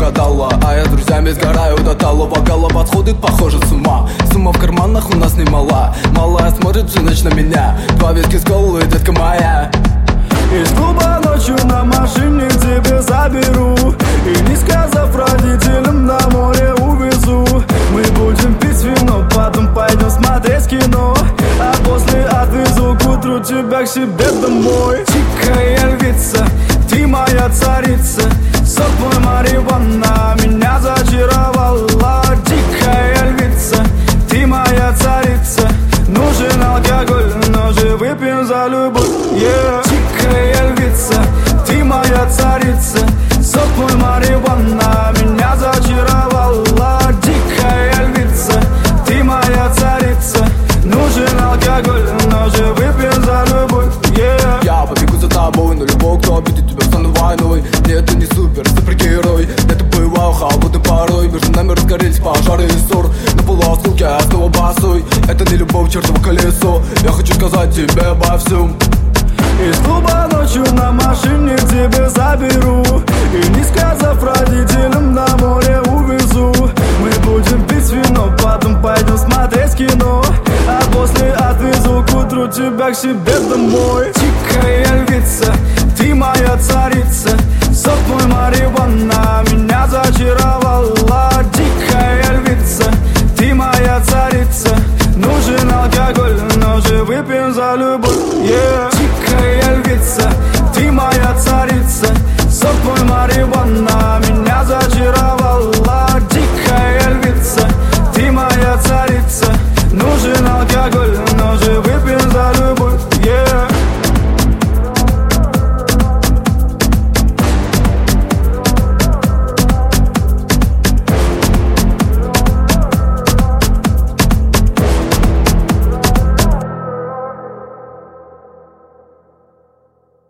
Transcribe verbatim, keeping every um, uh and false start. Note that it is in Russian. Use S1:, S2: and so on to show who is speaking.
S1: продала, а я с друзьями сгораю до талого. Голова сходит, похоже, с ума. Сумма в карманах у нас немала. Малая смотрит всю ночь на меня. Два виски с колой, детка моя.
S2: Из клуба ночью на машине тебе заберу, и не сказав родителям, на море увезу. Мы будем пить вино, потом пойдем смотреть кино, а после отвезу к утру тебя к себе домой. Дикая львица, ты моя царица, сок твой марихуана меня зачаровала. Дикая львица, ты моя царица, нужен алкоголь, но же выпьем за любовь, yeah. Дикая львица, ты моя царица, сок твой марихуана меня зачаровала. Дикая львица, ты моя царица, нужен алкоголь, но же выпьем за любовь, yeah.
S1: Я побегу за тобой, но любой, кто обидит тебя, стану войной. Нет, ты не супер, супергерой. Это бывало холодной порой. Между нами разгорелись пожары и ссор. На полуосколке я снова босой. Это не любовь, чертово колесо. Я хочу сказать тебе обо всем.
S2: Из клуба ночью на машине тебе заберу, и не сказав родителям, на море увезу. Мы будем пить вино, потом пойдем смотреть кино, а после отвезу к утру тебя к себе домой. Дикая львица, ты моя царица, сок твой марихуана меня зачаровала. Дикая львица, ты моя царица, нужен алкоголь, но же выпьем за любовь, yeah. Дикая львица, ты моя царица, сок твой марихуана